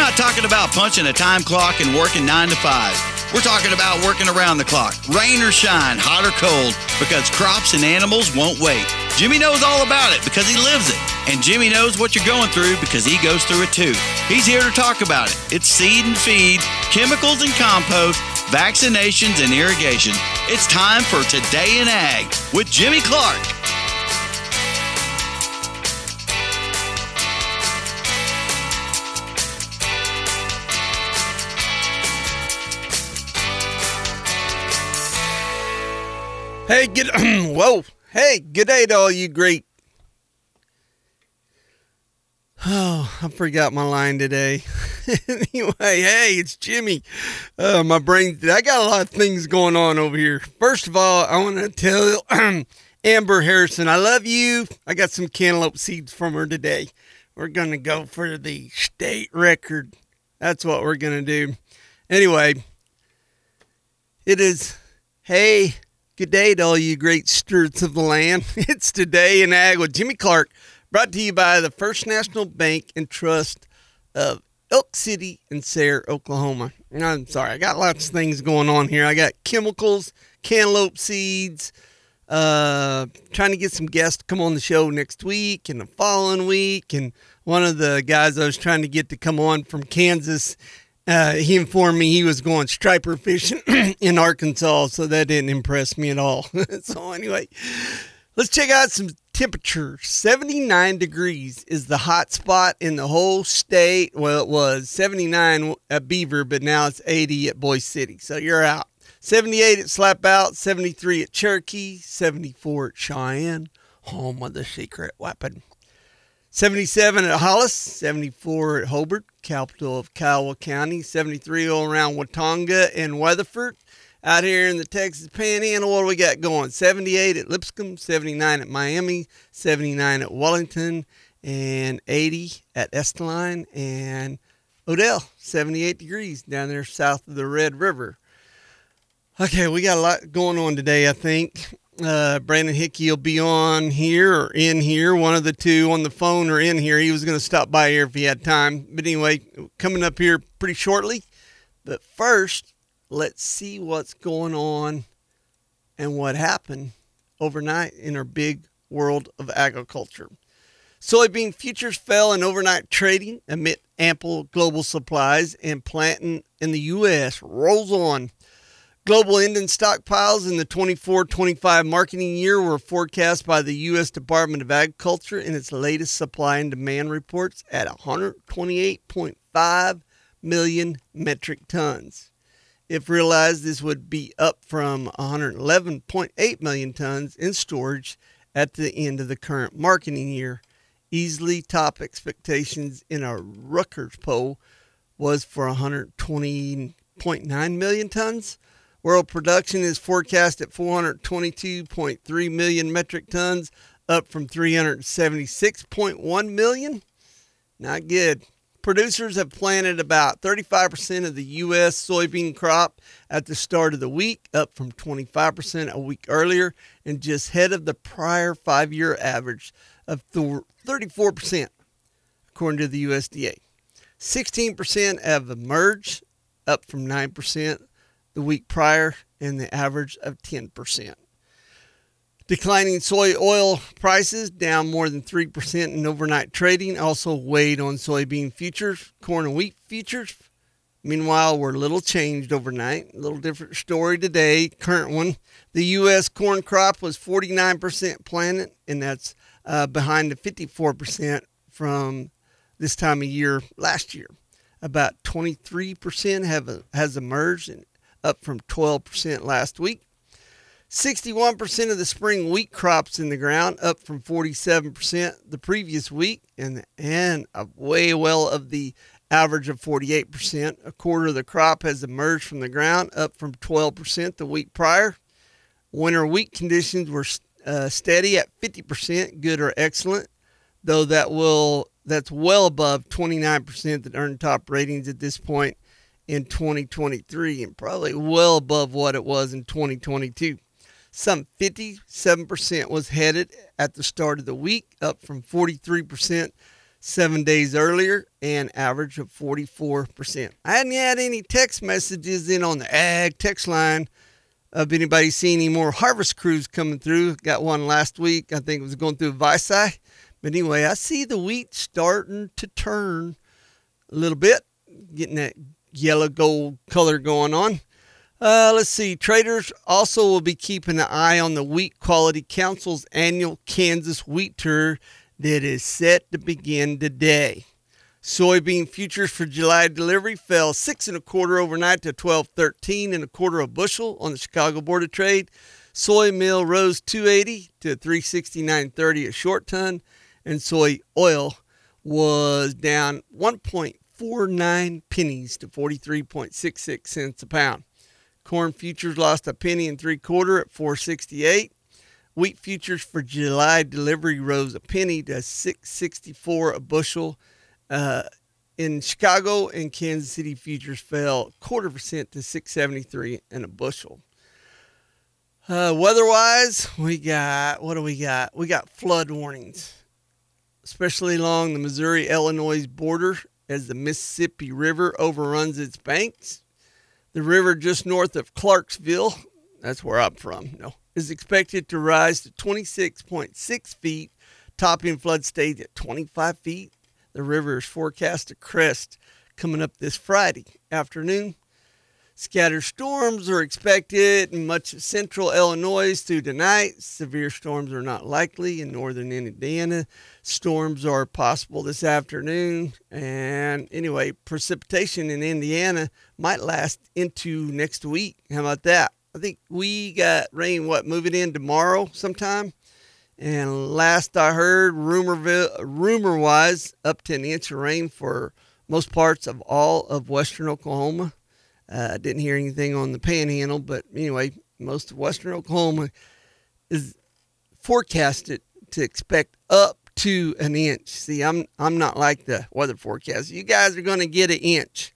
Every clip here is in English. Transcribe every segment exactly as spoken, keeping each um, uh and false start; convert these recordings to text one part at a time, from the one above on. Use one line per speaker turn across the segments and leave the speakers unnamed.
not talking about punching a time clock and working nine to five. We're talking about working around the clock, rain or shine, hot or cold, because crops and animals won't wait. Jimmy knows all about it because he lives it. And Jimmy knows what you're going through because he goes through it too. He's here to talk about it. It's seed and feed, chemicals and compost, vaccinations and irrigation. It's time for Today in Ag with Jimmy Clark.
Hey, good, whoa, hey, good day to all you great. Oh, I forgot my line today. Anyway, hey, it's Jimmy. Uh, my brain, I got a lot of things going on over here. First of all, I want to tell Amber Harrison, I love you. I got some cantaloupe seeds from her today. We're going to go for the state record. That's what we're going to do. Anyway, it is, hey, good day to all you great stewards of the land. It's Today in Ag with Jimmy Clark, brought to you by the First National Bank and Trust of Elk City and Sayre, Oklahoma. I'm sorry, I got lots of things going on here. I got chemicals, cantaloupe seeds, uh, trying to get some guests to come on the show next week and the following week. And one of the guys I was trying to get to come on from Kansas, Uh, he informed me he was going striper fishing in Arkansas, so that didn't impress me at all. So anyway, let's check out some temperatures. seventy-nine degrees is the hot spot in the whole state. Well, it was seventy-nine at Beaver, but now it's eighty at Boise City, so you're out. seventy-eight at Slap Out, seventy-three at Cherokee, seventy-four at Cheyenne, home of the secret weapon. seventy-seven at Hollis, seventy-four at Hobart, capital of Kiowa County, seventy-three all around Watonga and Weatherford. Out here in the Texas Panhandle, what do we got going? seventy-eight at Lipscomb, seventy-nine at Miami, seventy-nine at Wellington, and eighty at Esteline and Odell, seventy-eight degrees down there south of the Red River. Okay, we got a lot going on today, I think. Uh, Brandon Hickey will be on here or in here, one of the two, on the phone or in here. He was going to stop by here if he had time. But anyway, coming up here pretty shortly. But first, let's see what's going on and what happened overnight in our big world of agriculture. Soybean futures fell in overnight trading amid ample global supplies, and planting in the U S rolls on. Global ending stockpiles in the twenty-four twenty-five marketing year were forecast by the U S Department of Agriculture in its latest supply and demand reports at one hundred twenty-eight point five million metric tons. If realized, this would be up from one hundred eleven point eight million tons in storage at the end of the current marketing year. Easily top expectations in a Rutgers poll was for one hundred twenty point nine million tons. World production is forecast at four hundred twenty-two point three million metric tons, up from three hundred seventy-six point one million. Not good. Producers have planted about thirty-five percent of the U S soybean crop at the start of the week, up from twenty-five percent a week earlier, and just ahead of the prior five-year average of thirty-four percent, according to the U S D A. sixteen percent have emerged, up from nine percent the week prior, and the average of ten percent. Declining soy oil prices, down more than three percent in overnight trading, also weighed on soybean futures, corn and wheat futures. Meanwhile, were little changed overnight. A little different story today. Current one, the U S corn crop was forty-nine percent planted, and that's uh, behind the fifty-four percent from this time of year last year. About twenty-three percent have has emerged, and up from twelve percent last week. sixty-one percent of the spring wheat crops in the ground, up from forty-seven percent the previous week, and, and way well of the average of forty-eight percent. A quarter of the crop has emerged from the ground, up from twelve percent the week prior. Winter wheat conditions were uh, steady at fifty percent, good or excellent, though that will that's well above twenty-nine percent that earned top ratings at this point in twenty twenty-three, and probably well above what it was in twenty twenty-two. Some fifty-seven percent was headed at the start of the week, up from forty-three percent seven days earlier, and average of forty-four percent. I hadn't had any text messages in on the ag text line. If anybody seen any more harvest crews coming through, got one last week. I think it was going through Visai. But anyway, I see the wheat starting to turn a little bit, getting that yellow gold color going on. Uh, let's see. Traders also will be keeping an eye on the Wheat Quality Council's annual Kansas Wheat Tour that is set to begin today. Soybean futures for July delivery fell six and a quarter overnight to twelve thirteen and a quarter a bushel on the Chicago Board of Trade. Soy meal rose two eighty to three sixty-nine thirty a short ton, and soy oil was down one point four nine pennies to forty-three point six six cents a pound. Corn futures lost a penny and three quarter at four sixty-eight. Wheat futures for July delivery rose a penny to six sixty-four a bushel. Uh, in Chicago and Kansas City, futures fell a quarter percent to six seventy-three and a bushel. Uh, weather-wise, we got, what do we got? We got flood warnings, especially along the Missouri-Illinois border as the Mississippi River overruns its banks. The river just north of Clarksville, that's where I'm from, no, is expected to rise to twenty-six point six feet, topping flood stage at twenty-five feet. The river is forecast to crest coming up this Friday afternoon. Scattered storms are expected in much of central Illinois through tonight. Severe storms are not likely in northern Indiana. Storms are possible this afternoon. And anyway, precipitation in Indiana might last into next week. How about that? I think we got rain, what, moving in tomorrow sometime? And last I heard, rumor rumor-wise, up to an inch of rain for most parts of all of western Oklahoma. I uh, didn't hear anything on the Panhandle, but anyway, most of western Oklahoma is forecasted to expect up to an inch. See, I'm I'm not like the weather forecast. You guys are going to get an inch,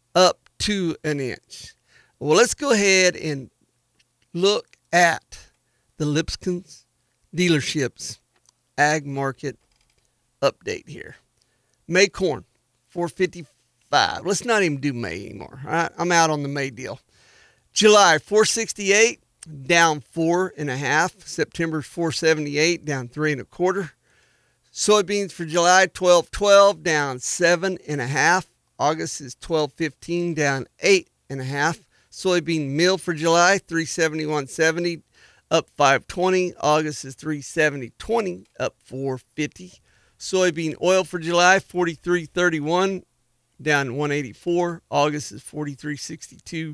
up to an inch. Well, let's go ahead and look at the Lipscomb's dealerships ag market update here. May corn, four fifty-five. Let's not even do May anymore. All right, I'm out on the May deal. July, four sixty-eight, down four and a half. September's four seventy-eight, down three and a quarter. Soybeans for July, twelve twelve, down seven and a half. August is twelve fifteen, down eight and a half. Soybean meal for July, three seventy-one seventy, up five twenty. August is three seventy twenty, up four fifty. Soybean oil for July, forty-three thirty-one, down one eighty-four. August is forty-three sixty-two,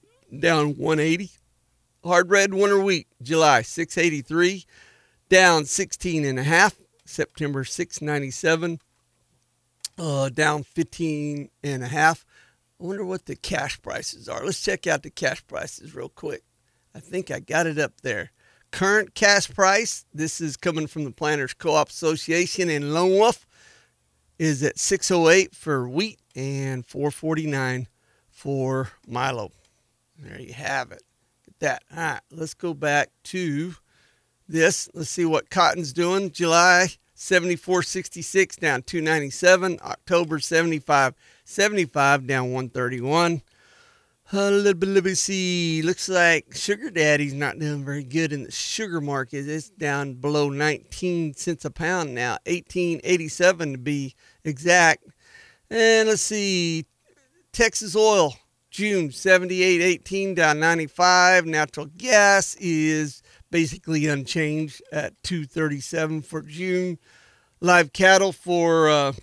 down one eighty. Hard red winter wheat, July six eighty-three, down sixteen and a half. September six ninety-seven, uh, down fifteen and a half. I wonder what the cash prices are. Let's check out the cash prices real quick. I think I got it up there. Current cash price, this is coming from the Planters Co-op Association in Lone Wolf, is at six oh eight for wheat and four forty-nine for Milo. There you have it. Get that. All right, let's go back to this. Let's see what cotton's doing. July, seventy-four sixty-six, down two ninety-seven. October, seventy-five seventy-five, down one thirty-one. A little bit, let me see. Looks like Sugar Daddy's not doing very good in the sugar market. It's down below nineteen cents a pound now, eighteen eighty-seven to be exact. And let's see, Texas oil, June seventy-eight eighteen, down ninety-five. Natural gas is basically unchanged at two thirty-seven for June. Live cattle for uh,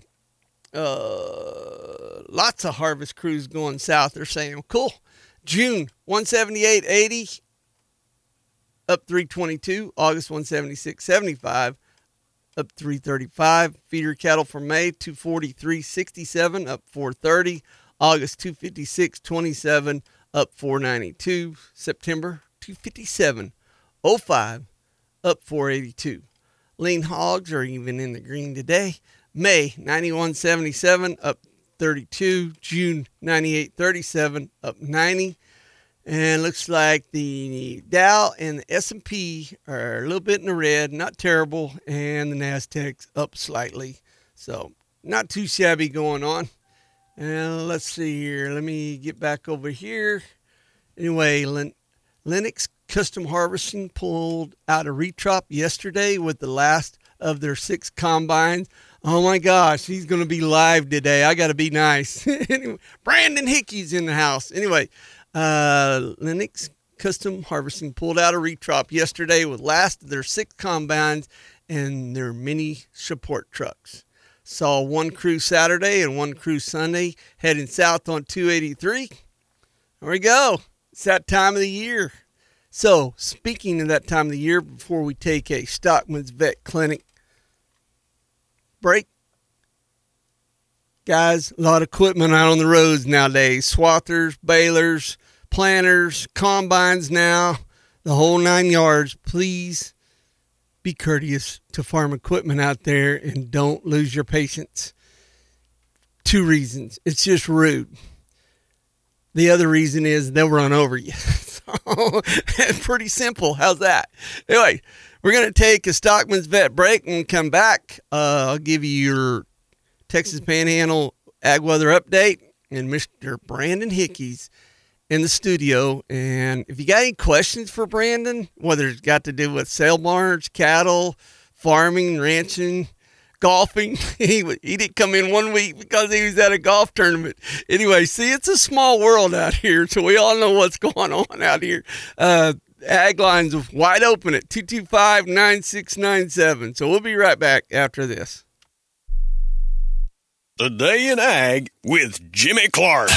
uh, lots of harvest crews going south. They're saying, cool. June, one seventy-eight eighty, up three twenty-two. August, one seventy-six seventy-five, up three thirty-five. Feeder cattle for May, two forty-three sixty-seven, up four thirty. August, two fifty-six twenty-seven, up four ninety-two. September, two fifty-seven oh five, up four eighty-two. Lean hogs are even in the green today. May, ninety-one seventy-seven, up thirty-two. June, ninety-eight thirty-seven, up ninety. And looks like the Dow and the S and P are a little bit in the red, not terrible, and the Nasdaq's up slightly. So not too shabby going on. And let's see here. Let me get back over here. Anyway, Lin- Lennox Custom Harvesting pulled out a retrop yesterday with the last of their six combines. Oh my gosh, he's going to be live today. I got to be nice. Anyway, Brandon Hickey's in the house. Anyway, uh, Lennox Custom Harvesting pulled out a retrop yesterday with last of their six combines and their mini support trucks. Saw one crew Saturday and one crew Sunday heading south on two eighty-three. There we go. It's that time of the year. So, speaking of that time of the year, before we take a Stockman's Vet Clinic break, guys, a lot of equipment out on the roads nowadays. Swathers, balers, planters, combines now, the whole nine yards. Please be courteous to farm equipment out there and don't lose your patience. Two reasons. It's just rude. The other reason is they'll run over you. So, pretty simple. How's that? Anyway, we're going to take a Stockman's Vet break and come back. Uh, I'll give you your Texas Panhandle Ag Weather Update and Mister Brandon Hickey's in the studio. And if you got any questions for Brandon, whether it's got to do with sale barns, cattle, farming, ranching, golfing, he, he didn't come in one week because he was at a golf tournament. Anyway, see, it's a small world out here, so we all know what's going on out here. Uh, Ag Line's wide open at two two five, nine six nine seven. So we'll be right back after this.
The Day in Ag with Jimmy Clark.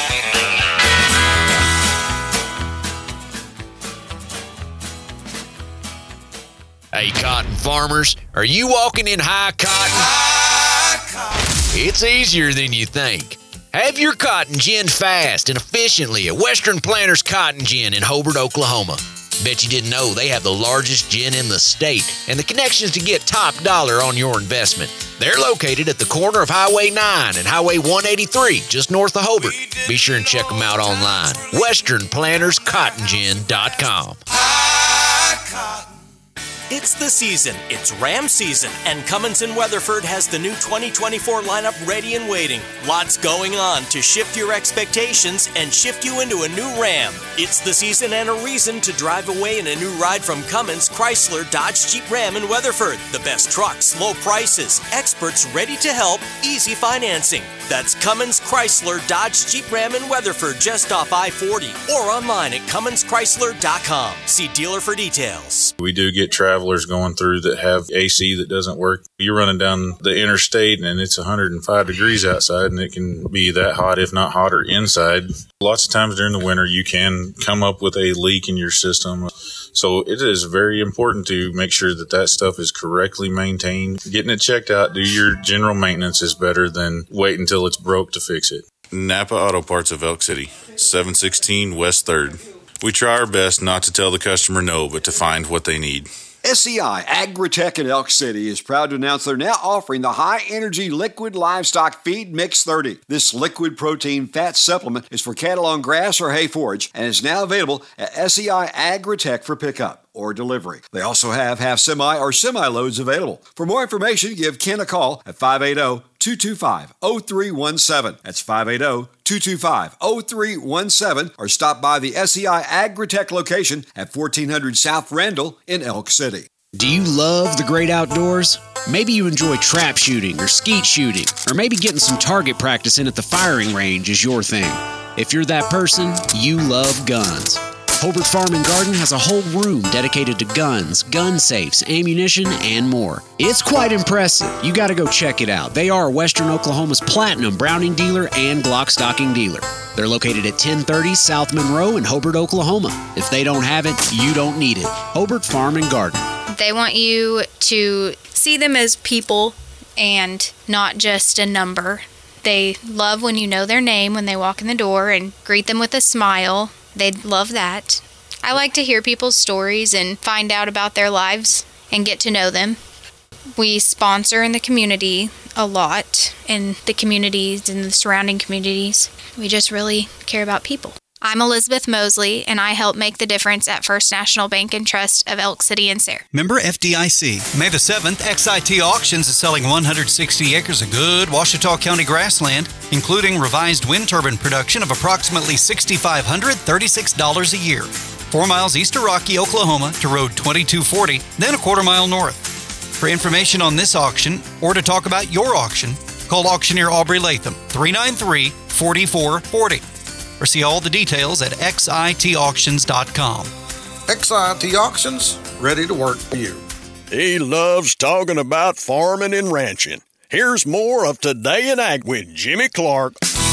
Hey, cotton farmers, are you walking in high cotton? High cotton. It's easier than you think. Have your cotton ginned fast and efficiently at Western Planters Cotton Gin in Hobart, Oklahoma. Bet you didn't know they have the largest gin in the state and the connections to get top dollar on your investment. They're located at the corner of Highway nine and Highway one eighty-three, just north of Hobart. Be sure and check them out online. western planters cotton gin dot com.
It's the season. It's Ram season, and Cummins in Weatherford has the new twenty twenty-four lineup ready and waiting. Lots going on to shift your expectations and shift you into a new Ram. It's the season and a reason to drive away in a new ride from Cummins, Chrysler, Dodge, Jeep, Ram in Weatherford. The best trucks, low prices, experts ready to help, easy financing. That's Cummins, Chrysler, Dodge, Jeep, Ram in Weatherford, just off I forty, or online at cummins chrysler dot com. See dealer for details.
We do get travelers going through that have A C that doesn't work. You're running down the interstate and it's one hundred five degrees outside, and it can be that hot, if not hotter, inside. Lots of times during the winter, you can come up with a leak in your system. So it is very important to make sure that that stuff is correctly maintained. Getting it checked out, do your general maintenance is better than wait until it's broke to fix it. Napa Auto Parts of Elk City, seven sixteen West third. We try our best not to tell the customer no, but to find what they need.
S C I Agritech in Elk City is proud to announce they're now offering the high-energy liquid livestock feed Mix thirty. This liquid protein fat supplement is for cattle on grass or hay forage and is now available at S C I Agritech for pickup or delivery. They also have half-semi or semi-loads available. For more information, give Ken a call at five eight zero, two two five, zero three one seven. That's five eight zero, two two five, zero three one seven, or stop by the S C I Agritech location at fourteen hundred South Randall in Elk City.
Do you love the great outdoors? Maybe you enjoy trap shooting or skeet shooting, or maybe getting some target practice in at the firing range is your thing. If you're that person, you love guns. Hobart Farm and Garden has a whole room dedicated to guns, gun safes, ammunition, and more. It's quite impressive. You gotta go check it out. They are Western Oklahoma's platinum Browning dealer and Glock stocking dealer. They're located at ten thirty South Monroe in Hobart, Oklahoma. If they don't have it, you don't need it. Hobart Farm and Garden.
They want you to see them as people and not just a number. They love when you know their name when they walk in the door and greet them with a smile. They'd love that. I like to hear people's stories and find out about their lives and get to know them. We sponsor in the community a lot, in the communities and the surrounding communities. We just really care about people. I'm Elizabeth Mosley, and I help make the difference at First National Bank and Trust of Elk City and Sayre.
Member F D I C. May the seventh, X I T Auctions is selling one hundred sixty acres of good Ouachita County grassland, including revised wind turbine production of approximately six thousand five hundred thirty-six dollars a year. Four miles east of Rocky, Oklahoma to Road twenty-two forty, then a quarter mile north. For information on this auction or to talk about your auction, call auctioneer Aubrey Latham, three nine three, four four four zero. Or see all the details at X I T auctions dot com.
X I T Auctions, ready to work for you.
He loves talking about farming and ranching. Here's more of Today in Ag with Jimmy Clark.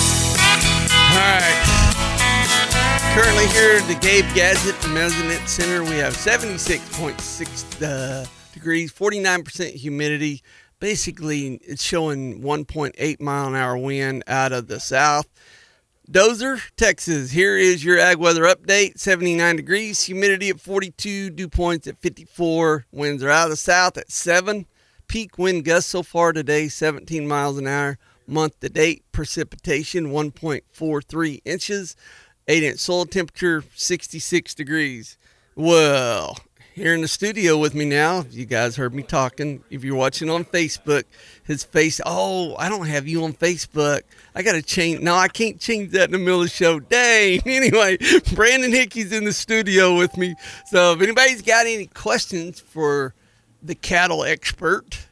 All right. Currently here at the Gabe Gadget Measurement Center, we have seventy-six point six uh, degrees, forty-nine percent humidity. Basically, it's showing one point eight mile an hour wind out of the south. Dozer, Texas, here is your ag weather update. seventy-nine degrees, humidity at forty-two, dew points at fifty-four. Winds are out of the south at seven. Peak wind gusts so far today, seventeen miles an hour. Month to date, precipitation one point four three inches. eight inch soil temperature, sixty-six degrees. Well, here in the studio with me now, you guys heard me talking. If you're watching on Facebook, his face, oh, I don't have you on Facebook. I got to change. No, I can't change that in the middle of the show. Dang. Anyway, Brandon Hickey's in the studio with me. So if anybody's got any questions for the cattle expert,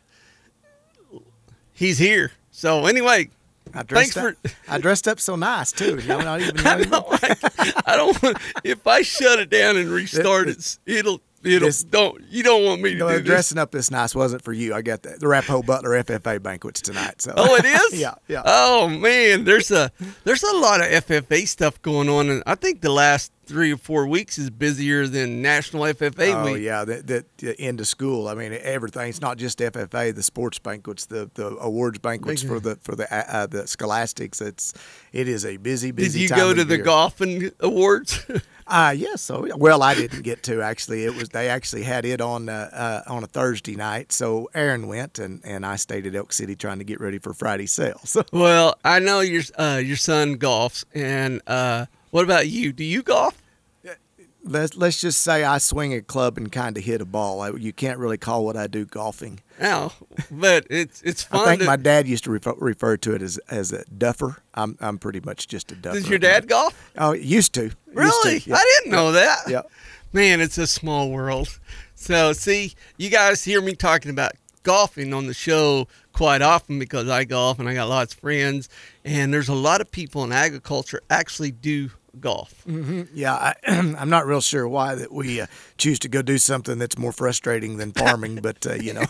he's here. So anyway,
I dressed
thanks
up,
for.
I dressed up so nice too. You know, not even.
I don't, like, I don't want. If I shut it down and restart it, it'll. It'll,
This-
don't you don't want me to
No,
do this.
dressing up this nice wasn't for you. I got the, the Rapo Butler F F A banquets tonight. So.
Oh, it is?
yeah, yeah.
Oh man, there's a there's a lot of F F A stuff going on, and I think the last three or four weeks is busier than National F F A
Oh
week.
yeah, the, the, the end of school. I mean, everything. It's not just F F A. The sports banquets, the, the awards banquets for the for the uh, the Scholastics. It's it is a busy
Did
busy.
you
time
go
of
to the
year.
golfing awards?
Uh, yes. So, well, I didn't get to actually. It was they actually had it on uh, uh, on a Thursday night. So Aaron went, and, and I stayed at Elk City trying to get ready for Friday's sale. So
Well, I know your uh, your son golfs, and uh, what about you? Do you golf?
let's let's just say I swing a club and kind of hit a ball. I, you can't really call what I do golfing.
No, but it's it's fun.
I think
to,
my dad used to refer, refer to it as as a duffer. I'm I'm pretty much just a duffer.
Does your dad golf?
Oh, used to. Used
Really?
to, yeah.
I didn't know that.
Yeah.
Man, it's a small world. So, see, you guys hear me talking about golfing on the show quite often because I golf and I got lots of friends. And there's a lot of people in agriculture actually do golf.
Mm-hmm. Yeah, I, I'm not real sure why that we uh, choose to go do something that's more frustrating than farming, but, uh, you know.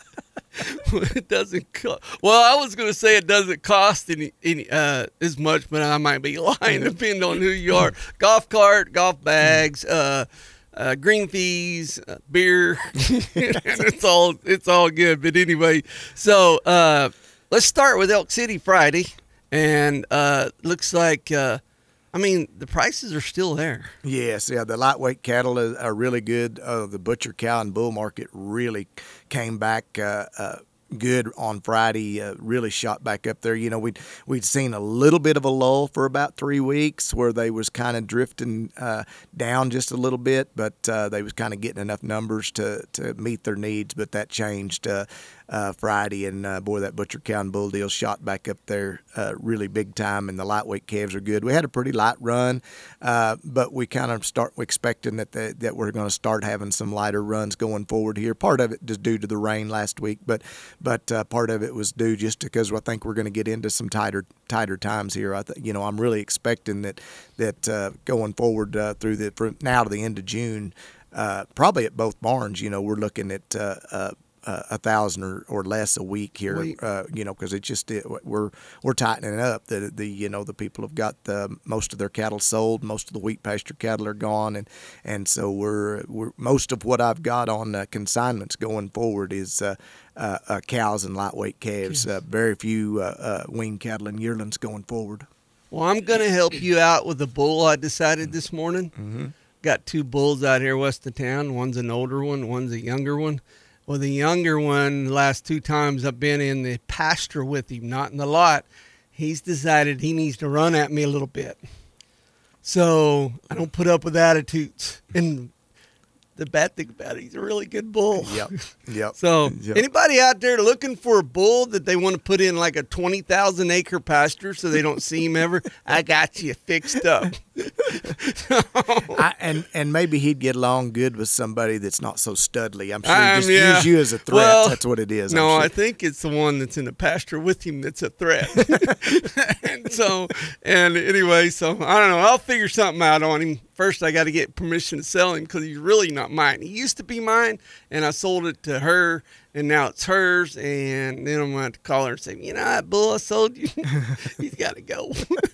It doesn't co- well I was going to say it doesn't cost any, any uh as much, but I might be lying depending on who you are. Golf cart, golf bags, uh uh green fees, uh, beer, and it's all it's all good. But anyway, so uh let's start with Elk City Friday, and uh looks like uh I mean, the prices are still there.
Yes, yeah, the lightweight cattle are, are really good. Uh, the butcher cow and bull market really came back uh, uh, good on Friday. Uh, really shot back up there. You know, we'd we'd seen a little bit of a lull for about three weeks where they was kind of drifting uh, down just a little bit, but uh, they was kind of getting enough numbers to to meet their needs. But that changed uh, uh, Friday, and uh, boy, that butcher cow and bull deal shot back up there uh, really big time. And the lightweight calves are good. We had a pretty light run, uh, but we kind of start expecting that the, that we're going to start having some lighter runs going forward here. Part of it just due to the rain last week, but but uh, part of it was due just because I think we're going to get into some tighter tighter times here. I th- you know, I'm really expecting that that uh, going forward uh, through the from now to the end of June, uh, probably at both barns, you know, we're looking at uh, uh, uh, a thousand or, or less a week here. Uh, you know, because it just it, we're we're tightening up. The the you know the people have got the, most of their cattle sold. Most of the wheat pasture cattle are gone, and and so we're we're most of what I've got on uh, consignments going forward is. Uh, Uh, uh, cows and lightweight calves. Uh, very few uh, uh, weaned cattle and yearlings going forward.
Well, I'm going to help you out with the bull I decided this morning.
Mm-hmm.
Got two bulls out here west of town. One's an older one, one's a younger one. Well, the younger one, the last two times I've been in the pasture with him, not in the lot, he's decided he needs to run at me a little bit. So I don't put up with attitudes. And the bad thing about it, he's a really good bull.
Yep. Yep.
So
Yep.
anybody out there looking for a bull that they want to put in like a twenty thousand acre pasture so they don't see him ever, I got you fixed up.
I, and and maybe he'd get along good with somebody that's not so studly. I'm sure he
Um,
just
yeah.
use you as a threat.
Well,
That's what it is. I'm
No,
sure.
I think it's the one that's in the pasture with him that's a threat. and so, and anyway, so I don't know. I'll figure something out on him. First, I got to get permission to sell him because he's really not mine. He used to be mine, and I sold it to her, and now it's hers. And then I'm going to have to call her and say, you know, that bull I sold you, he's got to go.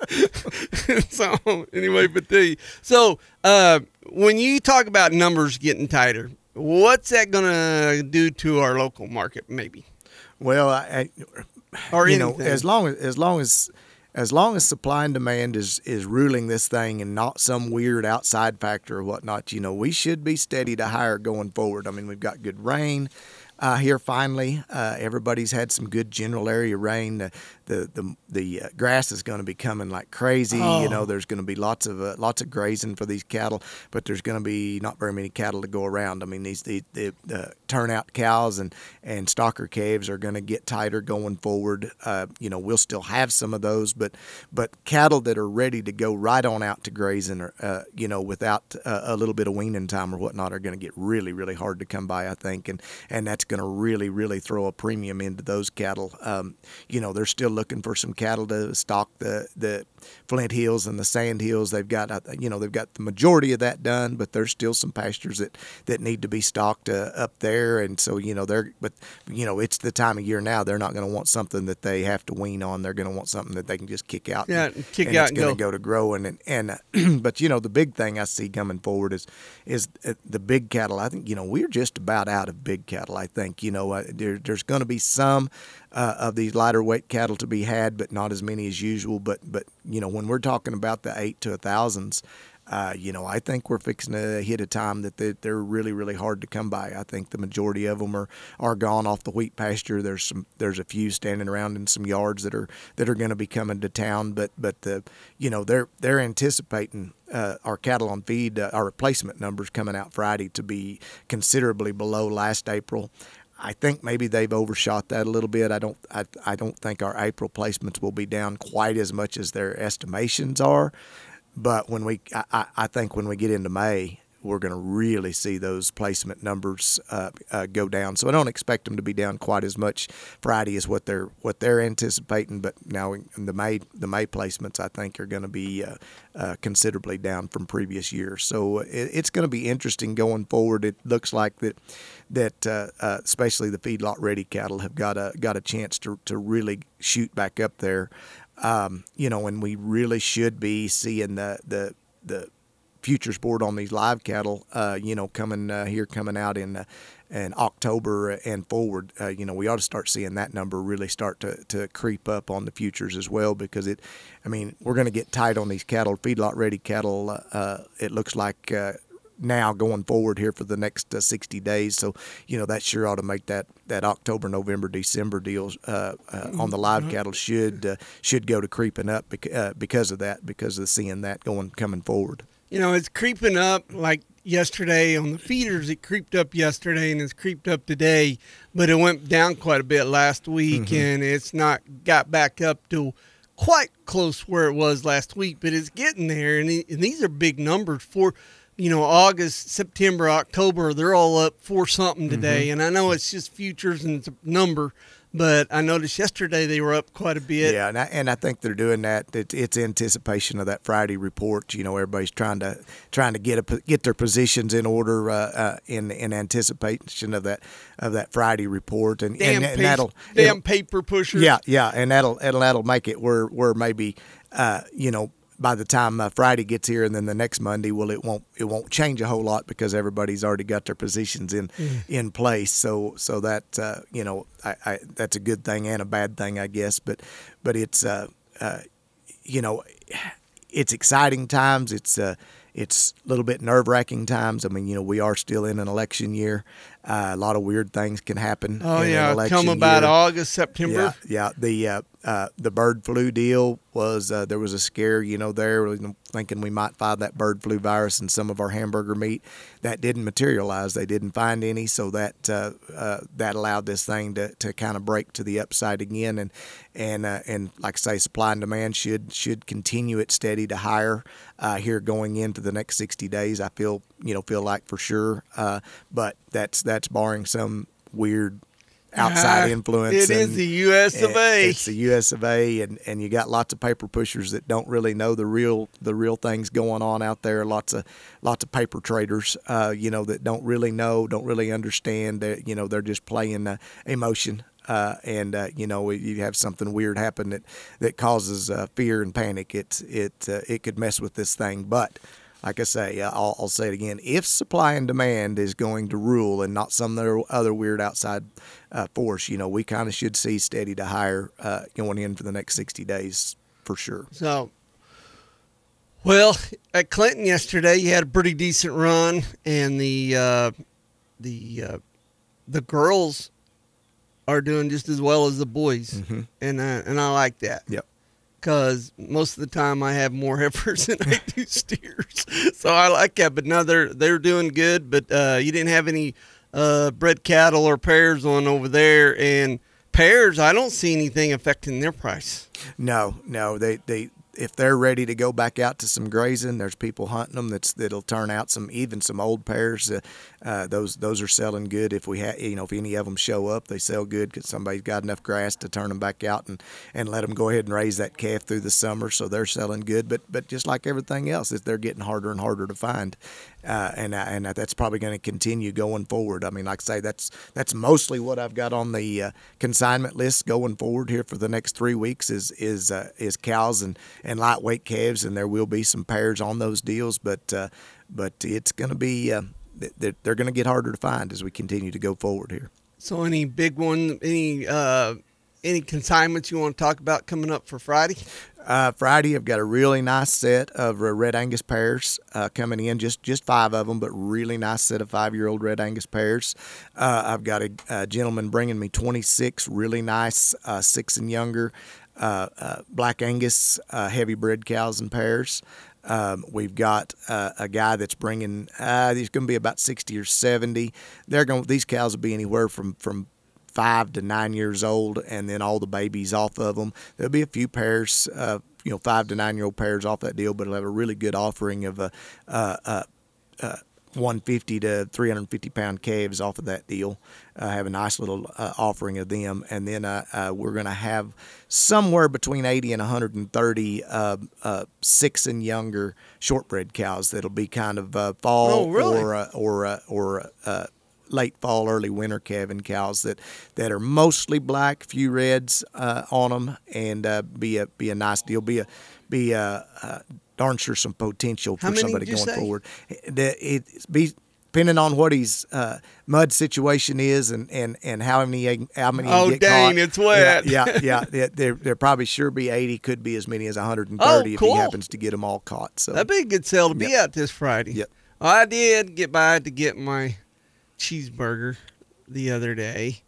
So anyway, but the so uh, when you talk about numbers getting tighter, what's that going to do to our local market, maybe?
Well, I, I,
Or
you know,
anything.
as long as as long as as long as supply and demand is is ruling this thing and not some weird outside factor or whatnot, you know, we should be steady to higher going forward. I mean, we've got good rain uh, here finally. Uh, everybody's had some good general area rain. The the the, the uh, grass is going to be coming like crazy.
Oh.
You know, there's going to be lots of uh, lots of grazing for these cattle, but there's going to be not very many cattle to go around. I mean, these the the, the turnout cows and and stalker calves are going to get tighter going forward. Uh, you know, we'll still have some of those, but but cattle that are ready to go right on out to grazing, or uh, you know, without uh, a little bit of weaning time or whatnot, are going to get really really hard to come by, I think, and and that's going to really really throw a premium into those cattle. Um, you know, they're still looking for some cattle to stock the the Flint Hills and the Sand Hills. They've got uh, you know they've got the majority of that done, but there's still some pastures that that need to be stocked uh, up there, and so you know they're but you know it's the time of year now. They're not going to want something that they have to wean on. They're going to want something that they can just kick out.
Yeah,
and,
kick
and
out
it's
and
going
go.
to go to growing. And and uh, but you know the big thing I see coming forward is is uh, the big cattle. I think you know we're just about out of big cattle. I think you know uh, there, there's going to be some uh, of these lighter weight cattle to be had, but not as many as usual. But but you know when we're talking about the eight to a thousands. Uh, you know, I think we're fixing to hit a time that they, they're really, really hard to come by. I think the majority of them are, are gone off the wheat pasture. There's some, there's a few standing around in some yards that are that are going to be coming to town. But but the, you know, they're they're anticipating uh, our cattle on feed, uh, our replacement numbers coming out Friday to be considerably below last April. I think maybe they've overshot that a little bit. I don't I, I don't think our April placements will be down quite as much as their estimations are. But when we, I, I think when we get into May, we're going to really see those placement numbers uh, uh, go down. So I don't expect them to be down quite as much Friday as what they're what they're anticipating. But now in the May the May placements, I think, are going to be uh, uh, considerably down from previous years. So it, it's going to be interesting going forward. It looks like that that uh, uh, especially the feedlot ready cattle have got a got a chance to to really shoot back up there. Um, you know, and we really should be seeing the the the futures board on these live cattle, uh, you know, coming uh, here, coming out in uh, in October and forward. Uh, you know, we ought to start seeing that number really start to, to creep up on the futures as well, because it, I mean, we're going to get tight on these cattle, feedlot ready cattle. Uh, it looks like. Uh, now going forward here for the next uh, sixty days. So, you know, that sure ought to make that, that October, November, December deals uh, uh, on the live cattle should uh, should go to creeping up bec- uh, because of that, because of seeing that going coming forward.
You know, it's creeping up like yesterday on the feeders. It creeped up yesterday and it's creeped up today, but it went down quite a bit last week, mm-hmm. and it's not got back up to quite close where it was last week, but it's getting there. And, it, and these are big numbers for, you know, August, September, October, they're all up for something today. Mm-hmm. And I know it's just futures and it's a number, but I noticed yesterday they were up quite a bit.
Yeah, and I, and I think they're doing that. It, it's anticipation of that Friday report. You know, everybody's trying to trying to get a, get their positions in order uh, uh, in in anticipation of that of that Friday report. And,
damn
and,
pace,
and that'll
damn paper pushers.
Yeah, yeah, and that'll that'll, that'll make it where where maybe uh, you know. by the time uh, Friday gets here and then the next Monday, well, it won't it won't change a whole lot because everybody's already got their positions in mm. in place. So so that uh, you know I, I, that's a good thing and a bad thing, I guess. But but it's uh, uh, you know it's exciting times. It's uh, it's a little bit nerve wracking times. I mean, you know, we are still in an election year. Uh, a lot of weird things can happen.
Oh
in
yeah,
an election
come about
year.
August, September.
Yeah, yeah. The uh, uh, the bird flu deal was uh, there was a scare, you know, there. thinking we might find that bird flu virus in some of our hamburger meat. That didn't materialize. They didn't find any, so that uh, uh, that allowed this thing to, to kind of break to the upside again. And and uh, and like I say, supply and demand should should continue it steady to higher uh, here going into the next sixty days. I feel you know feel like for sure, uh, but that's that's barring some weird outside influence.
It
and,
is the U S of A.
It's the U S of A, and, and you got lots of paper pushers that don't really know the real the real things going on out there. Lots of lots of paper traders, uh, you know, that don't really know, don't really understand. That you know they're just playing uh, emotion. Uh, and uh, you know, you have something weird happen that that causes uh, fear and panic. It it uh, it could mess with this thing, but. Like I say, I'll, I'll say it again. If supply and demand is going to rule and not some other, other weird outside uh, force, you know, we kind of should see steady to higher uh, going in for the next sixty days for sure.
So, well, at Clinton yesterday, you had a pretty decent run, and the uh, the uh, the girls are doing just as well as the boys,
mm-hmm.
and uh, and I like that.
Yep.
Because most of the time I have more heifers than I do steers, so I like that. But no, they're they're doing good. But uh, you didn't have any uh, bred cattle or pairs on over there, and pairs I don't see anything affecting their price.
No, no, they they if they're ready to go back out to some grazing, there's people hunting them. That's that'll turn out some even some old pairs. Uh, uh, those those are selling good. If we have you know if any of them show up, they sell good because somebody's got enough grass to turn them back out and, and let them go ahead and raise that calf through the summer. So they're selling good. But but just like everything else, they're getting harder and harder to find, uh, and and that's probably going to continue going forward. I mean, like I say, that's that's mostly what I've got on the uh, consignment list going forward here for the next three weeks is is uh, is cows and. and lightweight calves, and there will be some pairs on those deals, but uh, but it's going to be uh, they're, they're going to get harder to find as we continue to go forward here.
So, any big one, any uh, any consignments you want to talk about coming up for Friday?
Uh, Friday, I've got a really nice set of uh, Red Angus pairs uh, coming in, just just five of them, but really nice set of five-year-old Red Angus pairs. Uh, I've got a, a gentleman bringing me twenty-six really nice uh, six and younger Uh, uh, Black Angus uh, heavy bred cows and pairs. Um, we've got uh, a guy that's bringing. Uh, there's going to be about sixty or seventy. They're going. These cows will be anywhere from from five to nine years old, and then all the babies off of them. There'll be a few pairs, uh, you know, five to nine year old pairs off that deal, but it'll have a really good offering of a. Uh, uh, uh, one fifty to three hundred fifty pound calves off of that deal. Uh, have a nice little uh, offering of them, and then uh, uh, we're going to have somewhere between eighty and one hundred thirty uh, uh, six and younger shortbred cows that'll be kind of uh, fall
oh, really?
or uh, or uh, or uh, late fall, early winter calving cows that, that are mostly black, few reds uh, on them, and uh, be a be a nice deal. Be a be a uh, darn sure some potential for somebody going say? forward. It, it be depending on what his uh, mud situation is and, and, and how many how many.
Oh
get
dang,
caught.
it's wet.
Yeah, yeah, yeah. There there probably sure be eighty, could be as many as one hundred thirty
oh, cool.
if he happens to get them all caught. So
that'd be a good sale to be
yep.
out this Friday.
Yep.
Well, I did get by to get my cheeseburger the other day,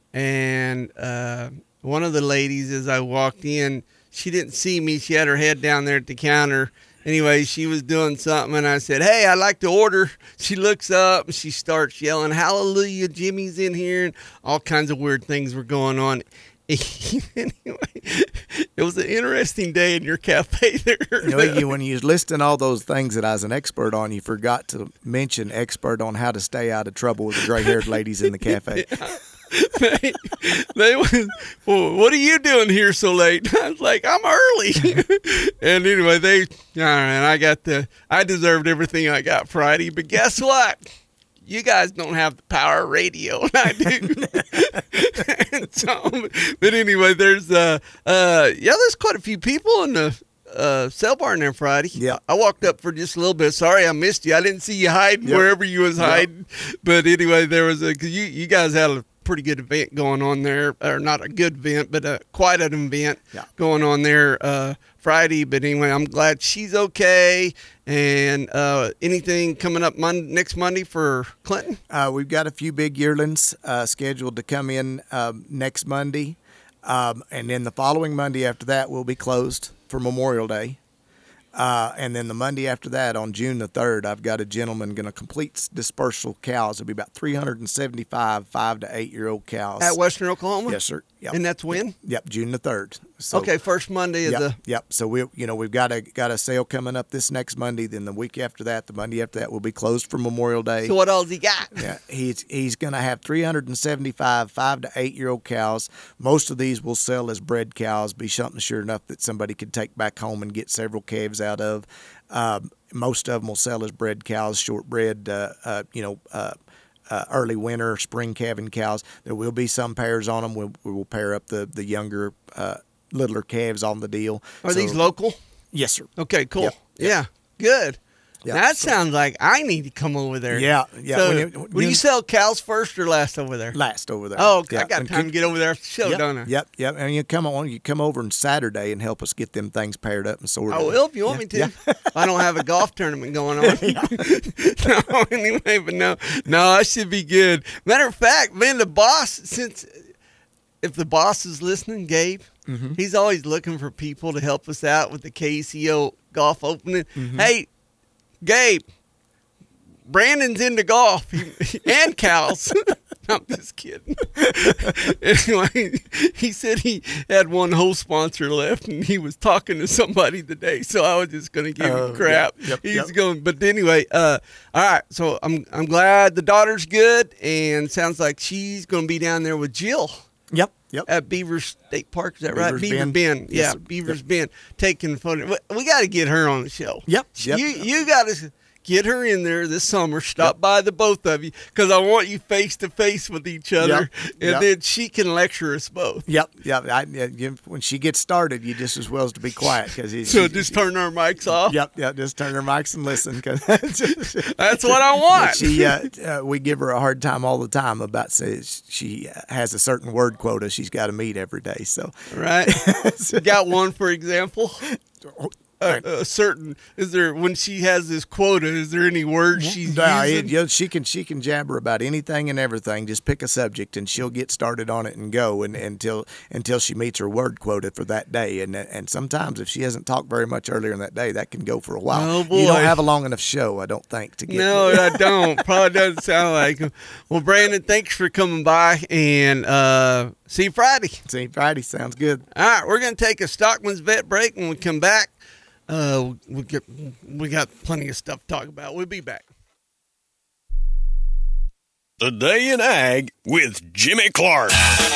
and uh, one of the ladies, as I walked in, she didn't see me. She had her head down there at the counter. Anyway, she was doing something, and I said, "Hey, I'd like to order." She looks up, and she starts yelling, "Hallelujah, Jimmy's in here," and all kinds of weird things were going on. Anyway, it was an interesting day in your cafe there.
You know, you, when you was listing all those things that I was an expert on, you forgot to mention expert on how to stay out of trouble with the gray-haired ladies in the cafe.
Yeah. they, they was, well, what are you doing here so late? I was like, I'm early. And anyway, they, all right, and I got the, I deserved everything I got Friday, but guess what? You guys don't have the power of radio, and I do. And so, but anyway, there's, uh, uh, yeah, there's quite a few people in the uh, sale barn there Friday.
Yeah.
I walked up for just a little bit. Sorry, I missed you. I didn't see you hiding
yep.
wherever you was
yep.
hiding. But anyway, there was a, cause you, you guys had a pretty good event going on there, or not a good event, but a, quite an event
yeah.
going on there uh, Friday. But anyway, I'm glad she's okay. And uh, anything coming up Monday, next Monday for Clinton?
Uh, we've got a few big yearlings uh, scheduled to come in um, next Monday. Um, and then the following Monday after that will be closed for Memorial Day. Uh, and then the Monday after that, on June the third, I've got a gentleman going to complete dispersal cows. It'll be about three hundred seventy-five five to eight-year-old cows.
At Western Oklahoma?
Yes, sir. Yep.
And that's when?
Yep, June the third. So,
okay, first Monday of
yep,
the...
Yep, so we, you know, we've got a got a sale coming up this next Monday. Then the week after that, the Monday after that, will be closed for Memorial Day.
So what else he got?
Yeah, he's he's going to have three hundred seventy-five five to eight-year-old cows. Most of these will sell as bred cows, be something sure enough that somebody could take back home and get several calves out of. Uh, most of them will sell as bred cows, short-bred, uh, uh, you know, uh, uh, early winter, spring calving cows. There will be some pairs on them. We'll, we will pair up the, the younger, uh, littler calves on the deal.
Are
So-
these local?
Yes, sir.
Okay, cool.
Yep, yep.
Yeah, good.
Yep,
That
so-
sounds like I need to come over there.
Yeah, yeah.
So,
When you-
will
when-
you sell cows first or last over there?
Last over there.
Oh,
Yeah,
I got
and
time
could-
to get over there after the show,
Yep,
don't I?
Yep, yep. And you come on, you come over on Saturday and help us get them things paired up and sorted.
I will if you want
Yeah,
me to. I don't have a golf tournament going on. no, anyway, but no, no, I should be good. Matter of fact, man, the boss, since if the boss is listening, Gabe,
Mhm.
he's always looking for people to help us out with the K C O golf opening.
Mhm.
Hey, Gabe, Brandon's into golf and cows. I'm just kidding. Anyway, he said he had one whole sponsor left, and he was talking to somebody today. So I was just going to give
Oh,
him crap.
yep, yep,
He's
yep.
going, but anyway, uh, all right. So I'm I'm glad the daughter's good, and sounds like she's going to be down there with Jill.
Yep, yep.
At Beaver State Park, is that right?
Beaver's
Beaver
Bend.
Bend,
Yes,
yeah,
sir.
Beaver's Bend, taking photos. We, we got to get her on the show.
Yep, yep.
You you got to get her in there this summer. Stop by the both of you because I want you face to face with each other,
Yep,
and
yep.
then she can lecture us both.
Yep, yep. I, yeah, you- when she gets started, you just as well as to be quiet because
So just turn our mics off.
Yep, yep. Just turn her mics and listen. Cause
That's what I want.
She, uh, uh, we give her a hard time all the time about says she has a certain word quota she's got to meet every day. So
Right. Got one for example. A, a certain is there when she has this quota? Is there any words she's
Nah, it-
using?
you know, she can she can jabber about anything and everything. Just pick a subject and she'll get started on it and go and, until until she meets her word quota for that day. And and sometimes if she hasn't talked very much earlier in that day, that can go for a while.
Oh,
You don't
boy.
have a long enough show, I don't think, to get.
No, I don't. Probably doesn't sound like him. Well, Brandon, thanks for coming by, and uh, see you Friday.
See you Friday. Sounds good.
All right, we're going to take a Stockman's Vet break. When we come back, uh, we get we got plenty of stuff to talk about. We'll be back.
The Day in Ag with Jimmy Clark.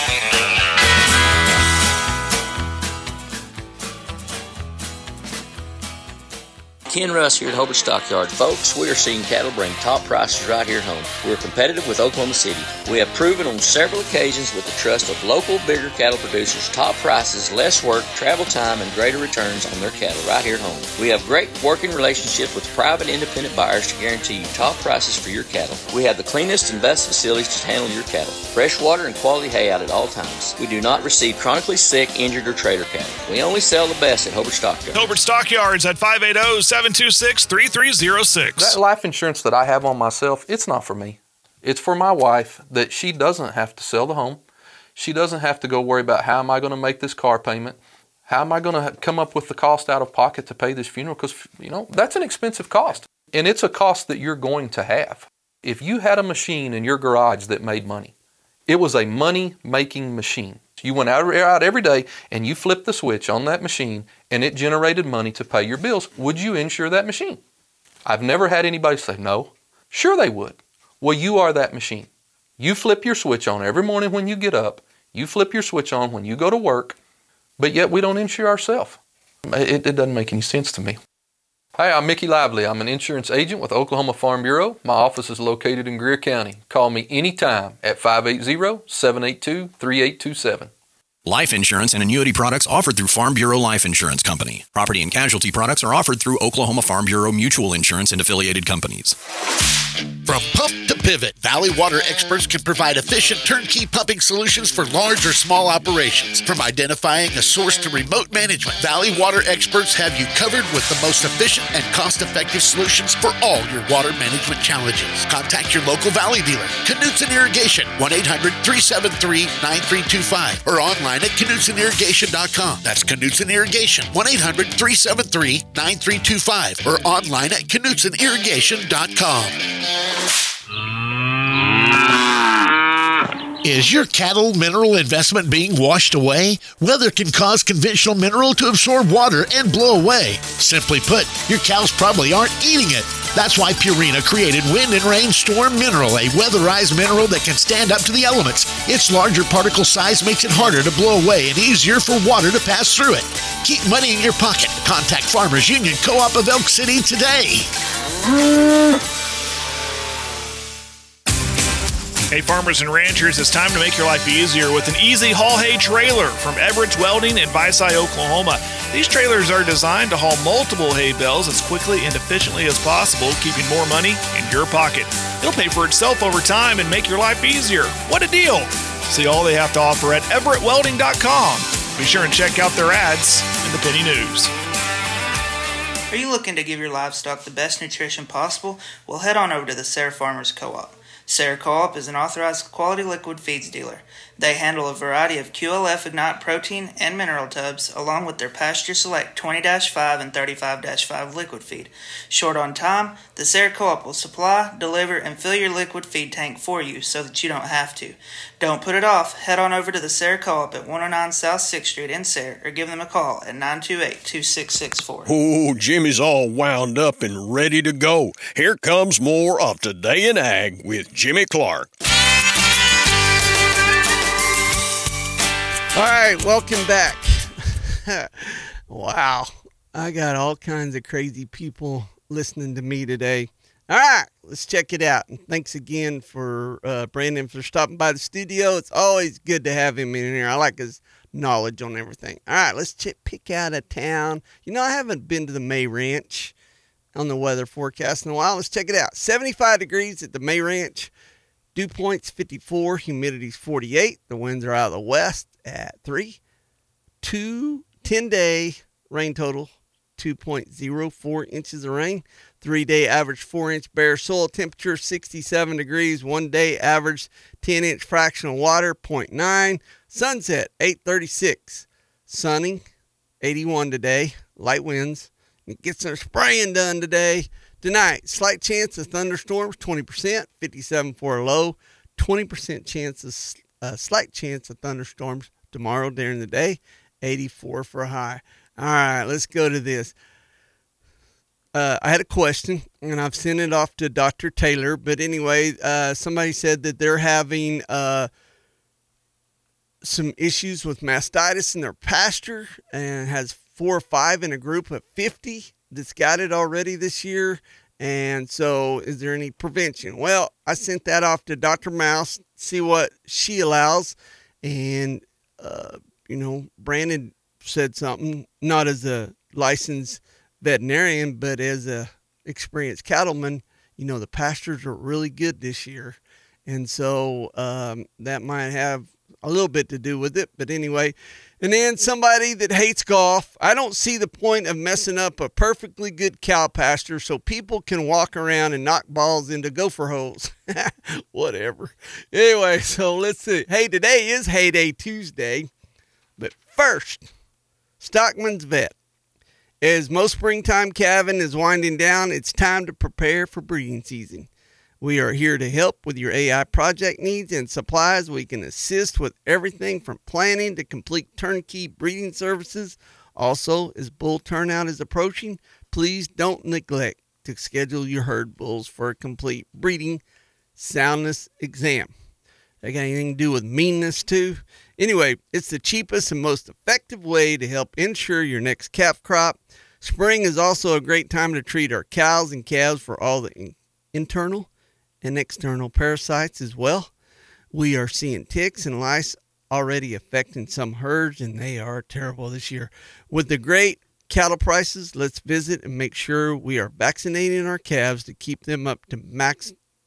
Ken Russ here at Hobart Stockyard. Folks, we are seeing cattle bring top prices right here home. We're competitive with Oklahoma City. We have proven on several occasions with the trust of local, bigger cattle producers, top prices, less work, travel time, and greater returns on their cattle right here at home. We have great working relationships with private independent buyers to guarantee you top prices for your cattle. We have the cleanest and best facilities to handle your cattle. Fresh water and quality hay out at all times. We do not receive chronically sick, injured, or trader cattle. We only sell the best at Hobart Stockyard.
Hobart Stockyards at five eight zero, seven two six, three three zero six.
That life insurance that I have on myself, it's not for me. It's for my wife that she doesn't have to sell the home. She doesn't have to go worry about how am I going to make this car payment? How am I going to come up with the cost out of pocket to pay this funeral? Because, you know, that's an expensive cost. And it's a cost that you're going to have. If you had a machine in your garage that made money, it was a money-making machine. You went out, out every day and you flipped the switch on that machine and it generated money to pay your bills. Would you insure that machine? I've never had anybody say no. Sure they would. Well, you are that machine. You flip your switch on every morning when you get up. You flip your switch on when you go to work, but yet we don't insure ourselves. It, it doesn't make any sense to me. Hi, I'm Mickey Lively. I'm an insurance agent with Oklahoma Farm Bureau. My office is located in Greer County. Call me anytime at five eight zero, seven eight two, three eight two seven.
Life insurance and annuity products offered through Farm Bureau Life Insurance Company. Property and casualty products are offered through Oklahoma Farm Bureau Mutual Insurance and affiliated companies.
From pump to pivot. Valley Water experts can provide efficient turnkey pumping solutions for large or small operations. From identifying a source to remote management, Valley Water experts have you covered with the most efficient and cost-effective solutions for all your water management challenges. Contact your local Valley dealer, Knutson Irrigation, one eight hundred, three seven three, nine three two five, or online at knutson irrigation dot com. That's Knutson Irrigation, one eight hundred, three seven three, nine three two five, or online at knutson irrigation dot com. Is your cattle mineral investment being washed away? Weather can cause conventional mineral to absorb water and blow away. Simply put, your cows probably aren't eating it. That's why Purina created Wind and Rain Storm Mineral, a weatherized mineral that can stand up to the elements. Its larger particle size makes it harder to blow away and easier for water to pass through it. Keep money in your pocket. Contact Farmers Union Co-op of Elk City today.
Hey farmers and ranchers, it's time to make your life easier with an easy haul hay trailer from Everett's Welding in Visay, Oklahoma. These trailers are designed to haul multiple hay bales as quickly and efficiently as possible, keeping more money in your pocket. It'll pay for itself over time and make your life easier. What a deal! See all they have to offer at everett welding dot com. Be sure and check out their ads in the Penny News.
Are you looking to give your livestock the best nutrition possible? Well, head on over to the Sarah Farmers Co-op. Sarah Co-op is an authorized quality liquid feeds dealer. They handle a variety of Q L F Ignite protein and mineral tubs, along with their Pasture Select twenty dash five and thirty-five dash five liquid feed. Short on time, the Sarah Co-op will supply, deliver, and fill your liquid feed tank for you so that you don't have to. Don't put it off. Head on over to the Sarah Co-op at one oh nine South sixth Street in Sarah, or give them a call at nine two eight, two six six four.
Oh, Jimmy's all wound up and ready to go. Here comes more of Today in Ag with Jimmy Clark.
All right, welcome back. Wow, I got all kinds of crazy people listening to me today. All right, let's check it out. And thanks again for uh, Brandon for stopping by the studio. It's always good to have him in here. I like his knowledge on everything. All right, let's ch- pick out a town. You know, I haven't been to the May Ranch on the weather forecast in a while. Let's check it out. seventy-five degrees at the May Ranch. Dew point's fifty-four, humidity's forty-eight. The winds are out of the west at three. Two, ten-day rain total, two point oh four inches of rain. Three-day average four-inch bare soil temperature, sixty-seven degrees. One-day average ten-inch fractional water, zero point nine. Sunset, eight thirty-six. Sunny, eighty-one today. Light winds. Get some spraying done today. Tonight, slight chance of thunderstorms, twenty percent, fifty-seven for a low, twenty percent chance of uh, slight chance of thunderstorms tomorrow during the day, eighty-four for a high. All right, let's go to this. Uh, I had a question, and I've sent it off to Doctor Taylor. But anyway, uh, somebody said that they're having uh, some issues with mastitis in their pasture and has four or five in a group of fifty that's got it already this year. And so is there any prevention? Well, I sent that off to Doctor Mouse, see what she allows. And, uh, you know, Brandon said something, not as a licensed veterinarian, but as a experienced cattleman. You know, the pastures are really good this year. And so um, that might have a little bit to do with it. But anyway, and then somebody that hates golf. I don't see the point of messing up a perfectly good cow pasture so people can walk around and knock balls into gopher holes. Whatever. Anyway, so let's see. Hey, today is Hay Day Tuesday. But first, Stockman's Vet. As most springtime calving is winding down, it's time to prepare for breeding season. We are here to help with your A I project needs and supplies. We can assist with everything from planning to complete turnkey breeding services. Also, as bull turnout is approaching, please don't neglect to schedule your herd bulls for a complete breeding soundness exam. That got anything to do with meanness too? Anyway, it's the cheapest and most effective way to help ensure your next calf crop. Spring is also a great time to treat our cows and calves for all the in- internal and external parasites as well. We are seeing ticks and lice already affecting some herds, and they are terrible this year. With the great cattle prices, let's visit and make sure we are vaccinating our calves to keep them up to max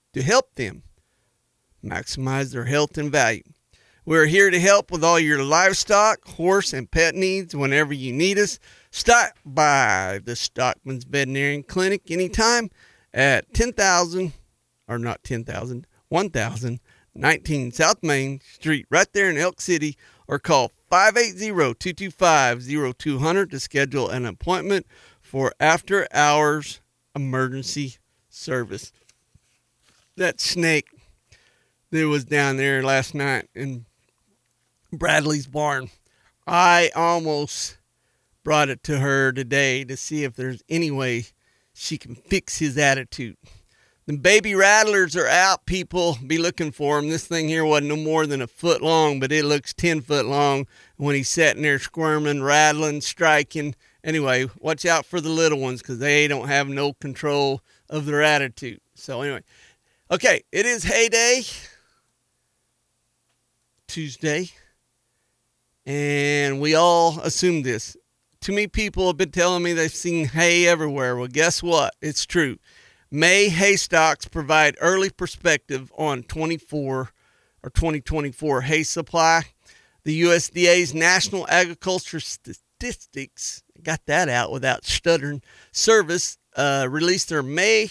to help them maximize their health and value. We're here to help with all your livestock, horse, and pet needs whenever you need us. Stop by the Stockman's Veterinarian Clinic anytime at ten thousand, or not ten thousand, one thousand nineteen South Main Street right there in Elk City, or call five eight zero, two two five, zero two zero zero to schedule an appointment for after-hours emergency service. That snake that was down there last night in Bradley's barn, I almost brought it to her today to see if there's any way she can fix his attitude. The baby rattlers are out, people. Be looking for them. This thing here wasn't no more than a foot long, but it looks ten foot long when he's sitting there squirming, rattling, striking. Anyway, watch out for the little ones because they don't have no control of their attitude. So anyway, okay, it is hay day, Tuesday, and we all assume this. Too many people have been telling me they've seen hay everywhere. Well, guess what? It's true. May hay stocks provide early perspective on twenty-four or twenty twenty-four hay supply. The U S D A's National Agriculture Statistics, got that out without stuttering, service uh, released their May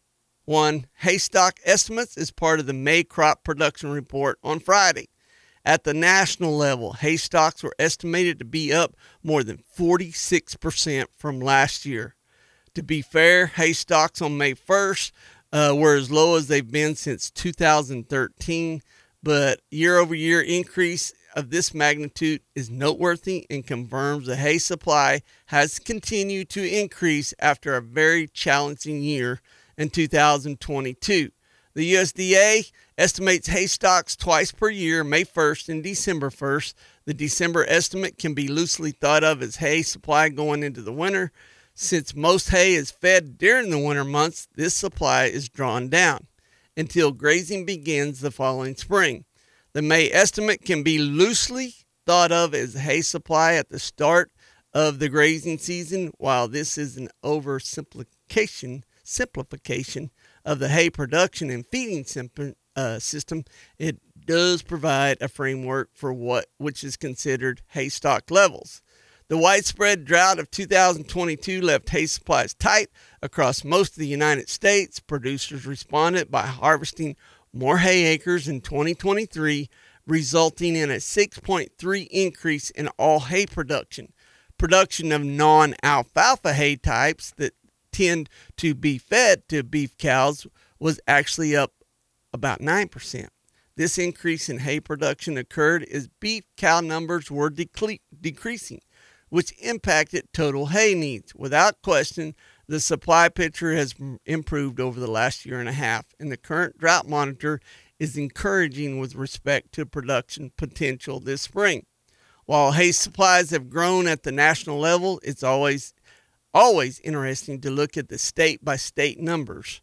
first hay stock estimates as part of the May crop production report on Friday. At the national level, hay stocks were estimated to be up more than forty-six percent from last year. To be fair, hay stocks on May first uh, were as low as they've been since two thousand thirteen, but year-over-year increase of this magnitude is noteworthy and confirms the hay supply has continued to increase after a very challenging year in two thousand twenty-two. The U S D A estimates hay stocks twice per year, May first and December first. The December estimate can be loosely thought of as hay supply going into the winter. Since most hay is fed during the winter months, this supply is drawn down until grazing begins the following spring. The May estimate can be loosely thought of as hay supply at the start of the grazing season. While this is an oversimplification simplification of the hay production and feeding sim- uh, system, it does provide a framework for what which is considered hay stock levels. The widespread drought of two thousand twenty-two left hay supplies tight across most of the United States. Producers responded by harvesting more hay acres in twenty twenty-three, resulting in a six point three increase in all hay production. Production of non-alfalfa hay types that tend to be fed to beef cows was actually up about nine percent. This increase in hay production occurred as beef cow numbers were decle- decreasing, which impacted total hay needs. Without question, the supply picture has improved over the last year and a half, and the current drought monitor is encouraging with respect to production potential this spring. While hay supplies have grown at the national level, it's always, always interesting to look at the state-by-state numbers.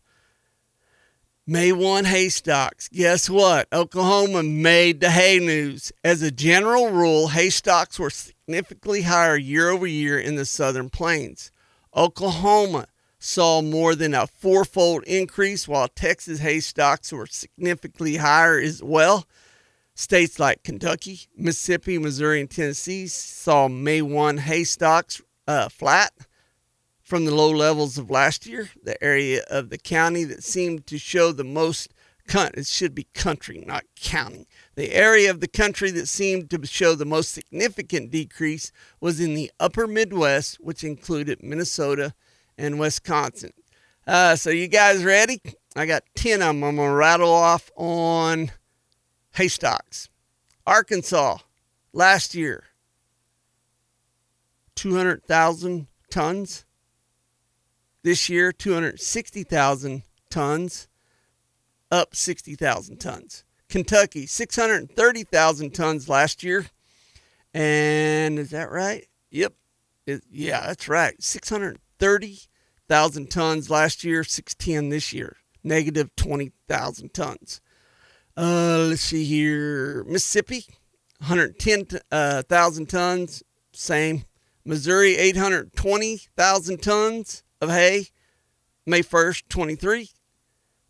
May first hay stocks. Guess what? Oklahoma made the hay news. As a general rule, hay stocks were significantly higher year over year in the southern plains. Oklahoma saw more than a fourfold increase, while Texas hay stocks were significantly higher as well. States like Kentucky, Mississippi, Missouri, and Tennessee saw May first hay stocks uh, flat from the low levels of last year. The area of the county that seemed to show the most, it should be country, not county. The area of the country that seemed to show the most significant decrease was in the upper Midwest, which included Minnesota and Wisconsin. Uh, so you guys ready? I got ten of them I'm going to rattle off on hay stocks. Arkansas, last year, two hundred thousand tons. This year, two hundred sixty thousand tons, up sixty thousand tons. Kentucky, six hundred thirty thousand tons last year. And is that right? Yep. It, yeah, that's right. six hundred thirty thousand tons last year, six hundred ten this year. Negative twenty thousand tons. Uh, let's see here. Mississippi, one hundred ten thousand tons, same. Missouri, eight hundred twenty thousand tons of hay, May first, twenty-three.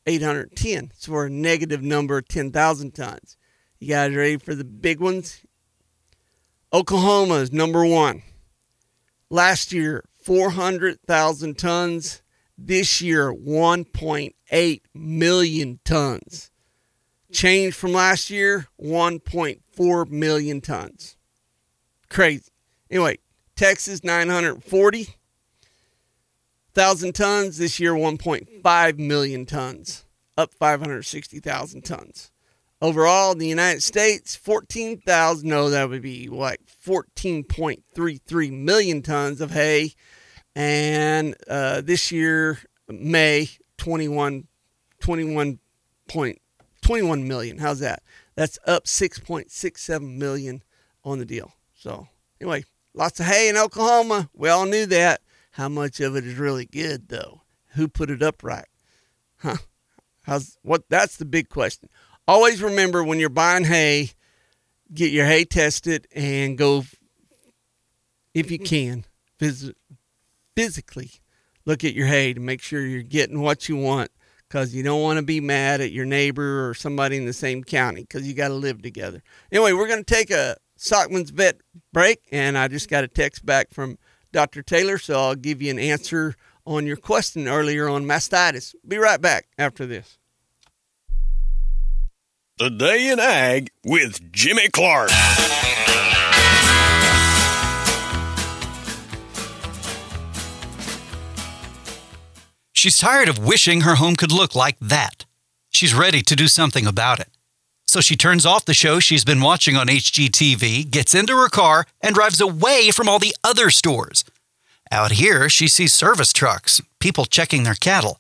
eight hundred ten. So we're a negative number of ten thousand tons. You guys ready for the big ones? Oklahoma is number one. Last year, four hundred thousand tons. This year, one point eight million tons. Change from last year, one point four million tons. Crazy. Anyway, Texas, nine hundred forty thousand tons. This year, one point five million tons. Up five hundred sixty thousand tons. Overall, in the United States, fourteen thousand, no, that would be like fourteen point three three million tons of hay. And uh, this year, May, twenty-one, twenty-one point twenty-one million. How's that? That's up six point six seven million on the deal. So anyway, lots of hay in Oklahoma. We all knew that. How much of it is really good, though? Who put it up right? Huh? How's what? That's the big question. Always remember when you're buying hay, get your hay tested and go, if you can, phys- physically look at your hay to make sure you're getting what you want, because you don't want to be mad at your neighbor or somebody in the same county, because you got to live together. Anyway, we're going to take a Stockman's Vet break, and I just got a text back from Doctor Taylor, so I'll give you an answer on your question earlier on mastitis. Be right back after this.
The Day in Ag with Jimmy Clark.
She's tired of wishing her home could look like that. She's ready to do something about it. So she turns off the show she's been watching on H G T V, gets into her car, and drives away from all the other stores. Out here, she sees service trucks, people checking their cattle.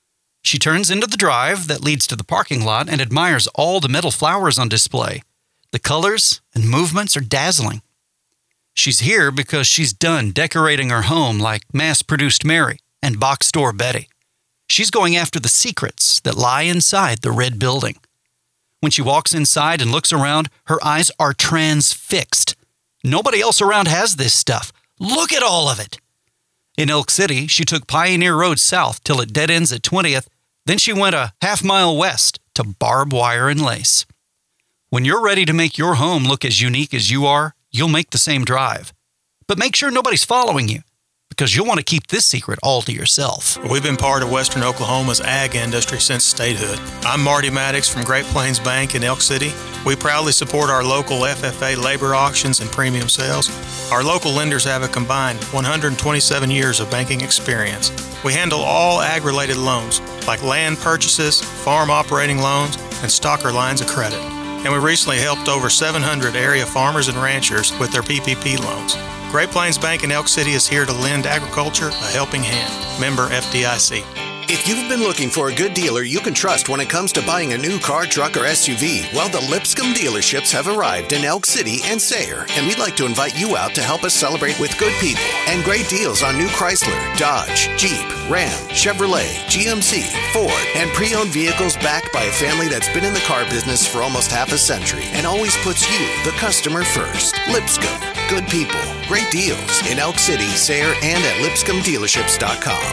She turns into the drive that leads to the parking lot and admires all the metal flowers on display. The colors and movements are dazzling. She's here because she's done decorating her home like mass-produced Mary and box store Betty. She's going after the secrets that lie inside the red building. When she walks inside and looks around, her eyes are transfixed. Nobody else around has this stuff. Look at all of it. In Elk City, she took Pioneer Road south till it dead ends at twentieth. Then she went a half mile west to Barbed Wire and Lace. When you're ready to make your home look as unique as you are, you'll make the same drive. But make sure nobody's following you, because you'll want to keep this secret all to yourself.
We've been part of Western Oklahoma's ag industry since statehood. I'm Marty Maddox from Great Plains Bank in Elk City. We proudly support our local F F A labor auctions and premium sales. Our local lenders have a combined one hundred twenty-seven years of banking experience. We handle all ag-related loans, like land purchases, farm operating loans, and stocker lines of credit. And we recently helped over seven hundred area farmers and ranchers with their P P P loans. Great Plains Bank in Elk City is here to lend agriculture a helping hand. Member F D I C.
If you've been looking for a good dealer you can trust when it comes to buying a new car, truck, or S U V, well, the Lipscomb dealerships have arrived in Elk City and Sayre, and we'd like to invite you out to help us celebrate with good people and great deals on new Chrysler, Dodge, Jeep, Ram, Chevrolet, G M C, Ford, and pre-owned vehicles backed by a family that's been in the car business for almost half a century and always puts you, the customer, first. Lipscomb, good people, great deals in Elk City, Sayre, and at lipscomb dealerships dot com.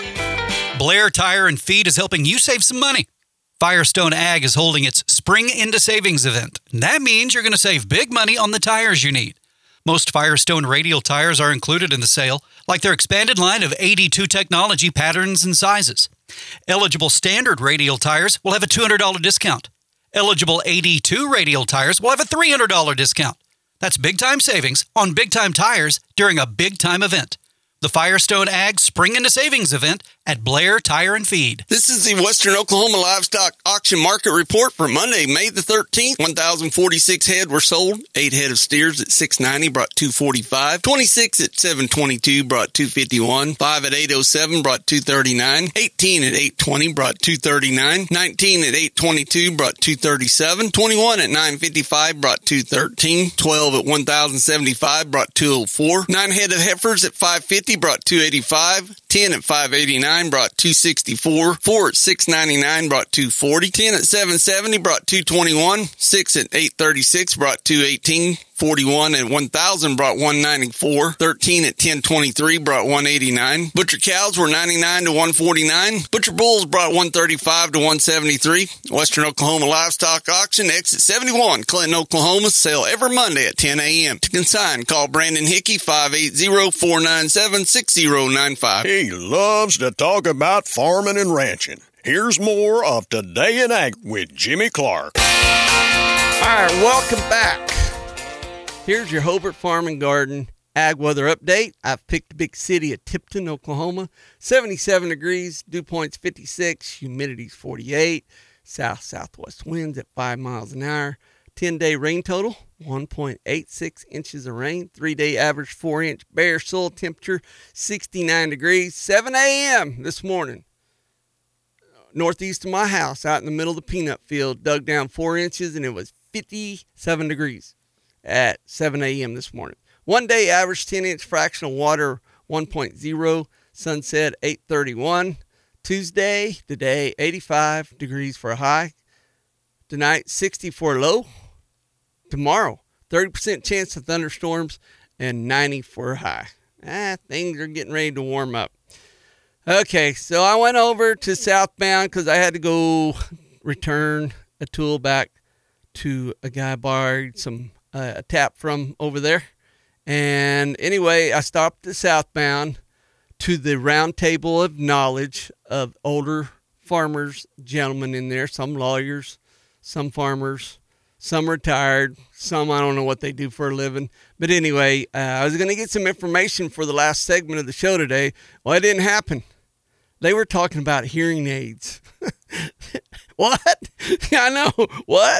Blair Tire and Feed is helping you save some money. Firestone Ag is holding its Spring Into Savings event. And that means you're going to save big money on the tires you need. Most Firestone radial tires are included in the sale, like their expanded line of eighty-two technology patterns and sizes. Eligible standard radial tires will have a two hundred dollars discount. Eligible eighty-two radial tires will have a three hundred dollars discount. That's big-time savings on big-time tires during a big-time event. The Firestone Ag Spring Into Savings event at Blair Tire and Feed.
This is the Western Oklahoma Livestock Auction Market Report for Monday, May the thirteenth. one thousand forty-six head were sold. eight head of steers at six ninety brought two forty-five. twenty-six at seven twenty-two brought two fifty-one. five at eight oh seven brought two thirty-nine. eighteen at eight twenty brought two thirty-nine. nineteen at eight twenty-two brought two thirty-seven. twenty-one at nine fifty-five brought two thirteen. twelve at one thousand seventy-five brought two oh four. nine head of heifers at five fifty brought two eighty-five. ten at five eighty-nine brought two sixty-four. four at six ninety-nine brought two forty. ten at seven seventy brought two twenty-one. six at eight thirty-six brought two eighteen. forty-one at one thousand brought one ninety-four. thirteen at ten twenty-three brought one eighty-nine. Butcher cows were ninety-nine to one forty-nine. Butcher bulls brought one thirty-five to one seventy-three. Western Oklahoma Livestock Auction, exit seventy-one, Clinton, Oklahoma. Sale every Monday at ten a.m. To consign, call Brandon Hickey, five eight zero, four nine seven, six zero nine five.
He loves to talk about farming and ranching. Here's more of Today in Ag with Jimmy Clark.
All right, welcome back. Here's your Hobart Farm and Garden Ag Weather Update. I've picked the big city of Tipton, Oklahoma. seventy-seven degrees, dew point's fifty-six, humidity's forty-eight, south-southwest winds at five miles an hour. ten-day rain total, one point eight six inches of rain. three-day average four-inch bare soil temperature, sixty-nine degrees. seven a.m. this morning. Northeast of my house, out in the middle of the peanut field, dug down four inches, and it was fifty-seven degrees at seven a.m. this morning. One day average ten-inch fractional water, one point oh. Sunset, eight thirty-one. Tuesday, today, eighty-five degrees for a high. Tonight, sixty-four low. Tomorrow, thirty percent chance of thunderstorms and ninety for a high. Ah, things are getting ready to warm up. Okay, so I went over to Southbound because I had to go return a tool back to a guy I borrowed some uh, a tap from over there. And anyway, I stopped at Southbound to the round table of knowledge of older farmers, gentlemen in there, some lawyers, some farmers, some retired, some I don't know what they do for a living. But anyway, uh, I was going to get some information for the last segment of the show today. Well, it didn't happen. They were talking about hearing aids. What? I know. What?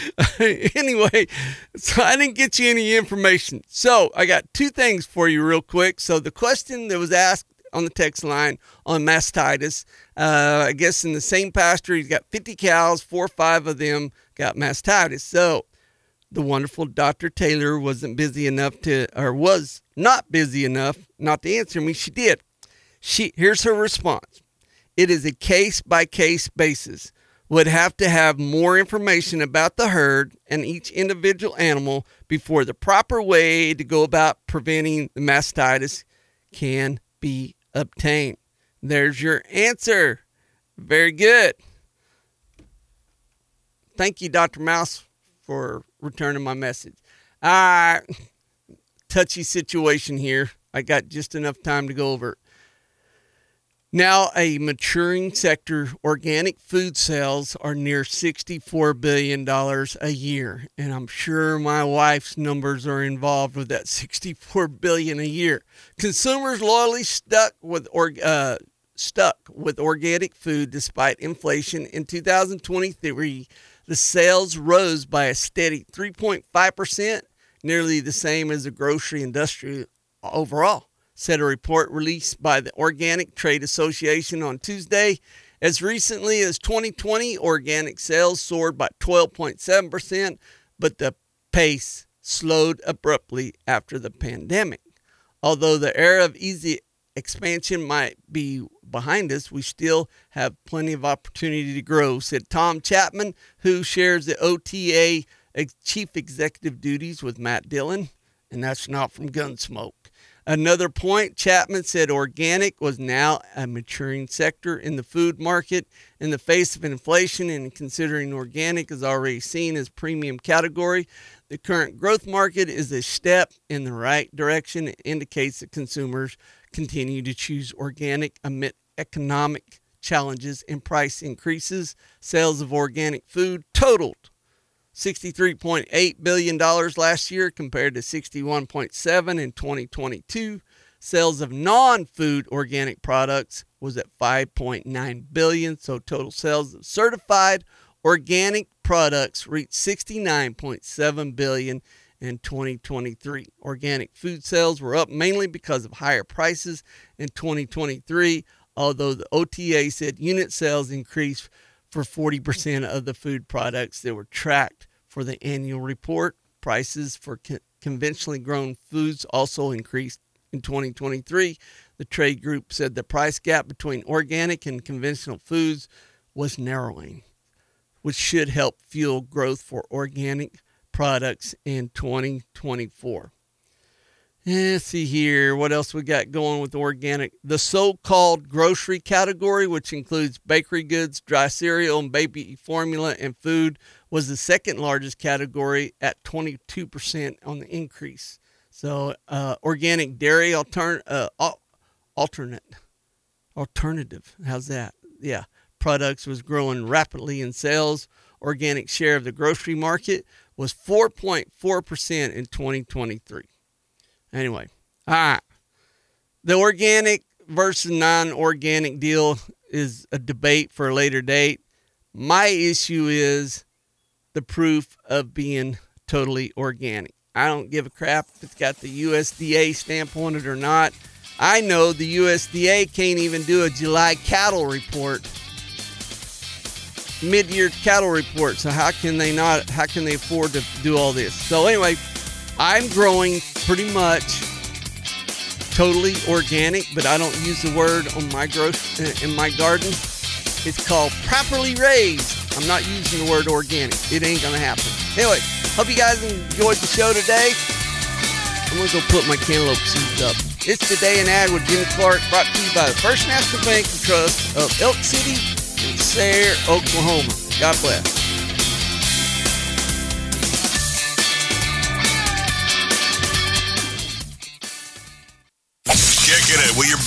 Anyway, so I didn't get you any information. So I got two things for you real quick. So the question that was asked on the text line on mastitis, uh, I guess in the same pasture, he's got fifty cows, four or five of them got mastitis. So the wonderful Doctor Taylor wasn't busy enough to, or was not busy enough not to answer me. She did. She, here's her response. It is a case-by-case basis. Would have to have more information about the herd and each individual animal before the proper way to go about preventing the mastitis can be obtained. There's your answer. Very good. Thank you, Doctor Mouse, for returning my message. All right. Touchy situation here. I got just enough time to go over it. Now, a maturing sector, organic food sales are near sixty-four billion dollars a year. And I'm sure my wife's numbers are involved with that sixty-four billion dollars a year. Consumers loyally stuck with or, uh, stuck with organic food despite inflation. In two thousand twenty-three, the sales rose by a steady three point five percent, nearly the same as the grocery industry overall, said a report released by the Organic Trade Association on Tuesday. As recently as twenty twenty, organic sales soared by twelve point seven percent, but the pace slowed abruptly after the pandemic. Although the era of easy expansion might be behind us, we still have plenty of opportunity to grow, said Tom Chapman, who shares the O T A chief executive duties with Matt Dillon, and that's not from Gunsmoke. Another point, Chapman said organic was now a maturing sector in the food market in the face of inflation, and considering organic is already seen as premium category, the current growth market is a step in the right direction. It indicates that consumers continue to choose organic amid economic challenges and price increases. Sales of organic food totaled sixty-three point eight billion dollars last year compared to sixty-one point seven in twenty twenty-two. Sales of non-food organic products was at five point nine billion dollars, so total sales of certified organic products reached sixty-nine point seven billion dollars in twenty twenty-three. Organic food sales were up mainly because of higher prices in twenty twenty-three, although the O T A said unit sales increased for forty percent of the food products that were tracked for the annual report. Prices for co- conventionally grown foods also increased in twenty twenty-three. The trade group said the price gap between organic and conventional foods was narrowing, which should help fuel growth for organic products in twenty twenty-four. Let's see here. What else we got going with organic? The so-called grocery category, which includes bakery goods, dry cereal, and baby formula and food, was the second largest category at twenty-two percent on the increase. So uh, organic dairy altern- uh, alternate, alternative, how's that? Yeah, products was growing rapidly in sales. Organic share of the grocery market was four point four percent in twenty twenty-three. Anyway, all right. The organic versus non-organic deal is a debate for a later date. My issue is the proof of being totally organic. I don't give a crap if it's got the U S D A stamp on it or not. I know the U S D A can't even do a July cattle report, mid-year cattle report. So how can they not, how can they afford to do all this? So anyway, I'm growing pretty much totally organic, but I don't use the word on my growth in my garden. It's called properly raised. I'm not using the word organic. It ain't gonna happen. Anyway, hope you guys enjoyed the show today. I'm gonna go put my cantaloupe seeds up. It's Today in Ag with Jimmy Clark, brought to you by the First National Bank and Trust of Elk City and Sayre, Oklahoma. God bless.
Checking it with your